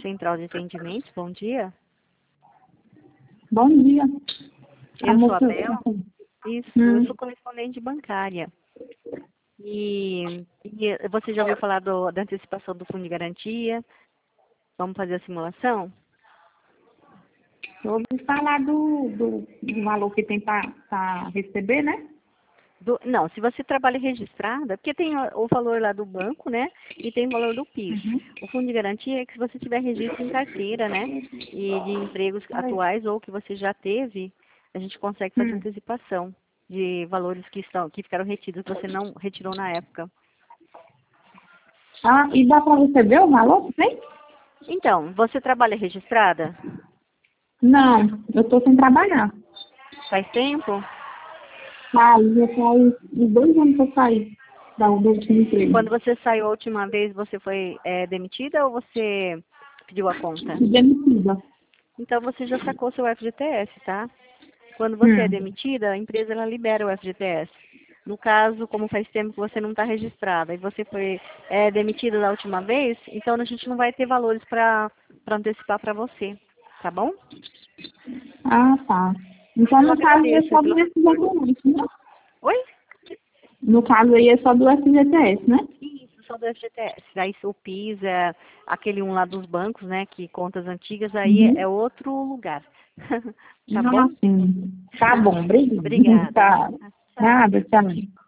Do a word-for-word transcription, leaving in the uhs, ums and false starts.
Central de Atendimentos, bom dia. Bom dia. Eu A sou a moça- Bel. Isso, Hum. eu sou correspondente bancária. E, e você já ouviu falar do, da antecipação do fundo de garantia? Vamos fazer a simulação? Eu ouvi falar do, do, do valor que tem para receber, né? Do- não, se você trabalha registrada, porque tem o, o valor lá do banco, né? E tem o valor do PIS. Uhum. O fundo de garantia é que se você tiver registro em carteira, né? E de empregos atuais ou que você já teve, a gente consegue fazer Hum. antecipação de valores que estão, que ficaram retidos, que você não retirou na época. Ah, e dá para receber o valor que tem? Então, você trabalha registrada? Não, eu estou sem trabalhar. Faz tempo? Aí já faz uns dois anos que eu saí da do último Quando emprego. você saiu a última vez, você foi é, demitida ou você pediu a conta? Fui demitida. Então você já sacou seu F G T S, tá? Quando você é Hum. demitida, a empresa ela libera o F G T S. No caso, como faz tempo que você não está registrada e você foi é, demitida da última vez, então a gente não vai ter valores para antecipar para você, tá bom? Ah, tá. Então, Eu no caso, é agradeço só pelo do retorno. F G T S, né? Oi? No caso aí é só do F G T S, né? Isso, só do F G T S. Daí se o PIS é aquele um lá dos bancos, né, que contas antigas, aí é Uhum. outro lugar. Tá Ah, bom? sim. Tá bom, obrigada. Obrigada. Tá. Tchau. Nada, tchau.